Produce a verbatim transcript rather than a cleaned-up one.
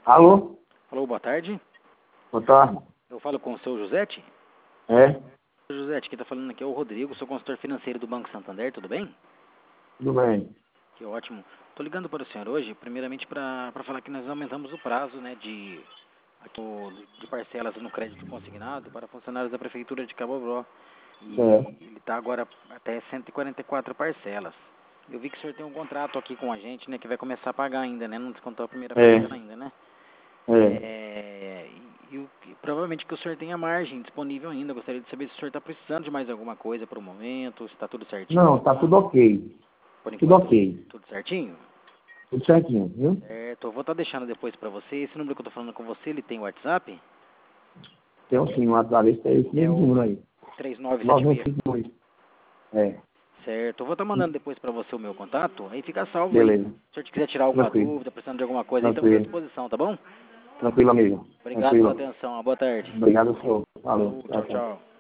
Alô? Alô, boa tarde. Boa tarde. Eu falo com o seu Josete? É? Seu Josete, quem está falando aqui é o Rodrigo, sou consultor financeiro do Banco Santander, tudo bem? Tudo bem. Que ótimo. Estou ligando para o senhor hoje, primeiramente para falar que nós aumentamos o prazo, né, de, aqui, de parcelas no crédito consignado para funcionários da Prefeitura de Cabo Bró. E É. ele está agora até cento e quarenta e quatro parcelas. Eu vi que o senhor tem um contrato aqui com a gente, né, que vai começar a pagar ainda, né? Não descontou a primeira É. parcela ainda, né? É. É, e, e o que- provavelmente que o senhor tenha margem disponível ainda. Gostaria de saber se o senhor está precisando de mais alguma coisa para o momento, se está tudo certinho. Não, tá tudo ok. Por Tudo enquanto, ok. tudo certinho? Tudo certinho, viu? Certo, eu vou estar deixando depois para você. Esse número que eu estou falando com você, ele tem WhatsApp? Tem um sim, o WhatsApp, esse é esse É mesmo o número aí. três nove sete seis. nove um cinco dois. É. Certo, eu vou estar mandando depois para você o meu contato, aí fica salvo aí. Beleza. Se o senhor quiser tirar alguma Tranquilo. dúvida, precisando de alguma coisa, aí estamos à Tranquilo. disposição, tá bom? Tranquilo, amigo. Obrigado pela Tranquilo. atenção, uma boa tarde. Obrigado, senhor. Falou. Falou, Tchau, tchau, tchau. tchau.